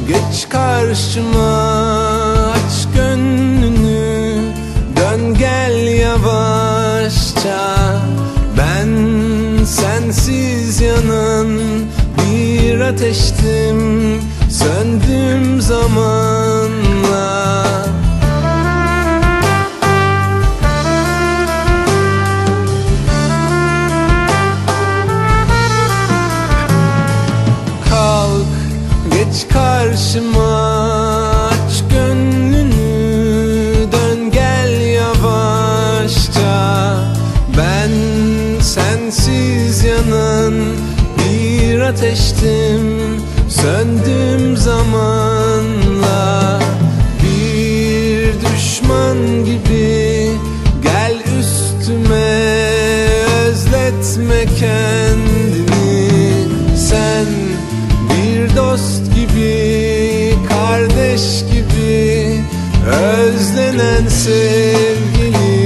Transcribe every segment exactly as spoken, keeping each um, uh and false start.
geç karşıma, aç gönlünü, dön gel yavaşça. Ben sensiz yanan bir ateştim, söndüm zamanla. Kalk, geç karşıma, aç gönlünü, dön gel yavaşça. Ben sensiz yanan bir ateştim, söndüm zamanla. Bir düşman gibi gel üstüme, özletme kendini. Sen bir dost gibi, kardeş gibi, özlenen sevgili.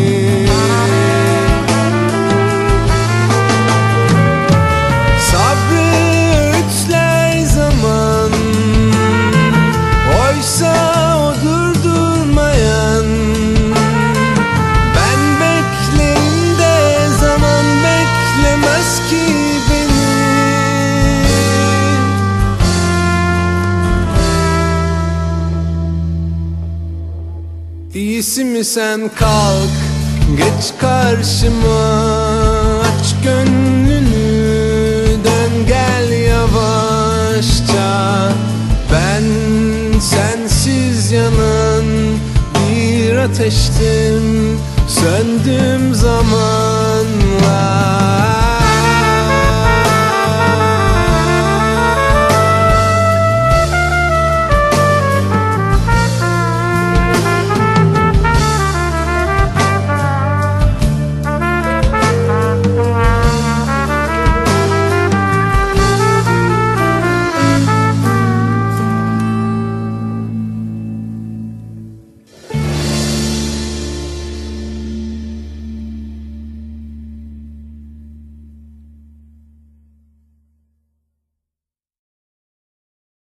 İyisi mi sen, kalk, geç karşıma, aç gönlünü, dön gel yavaşça. Ben sensiz yanan bir ateştim, söndüm zaman.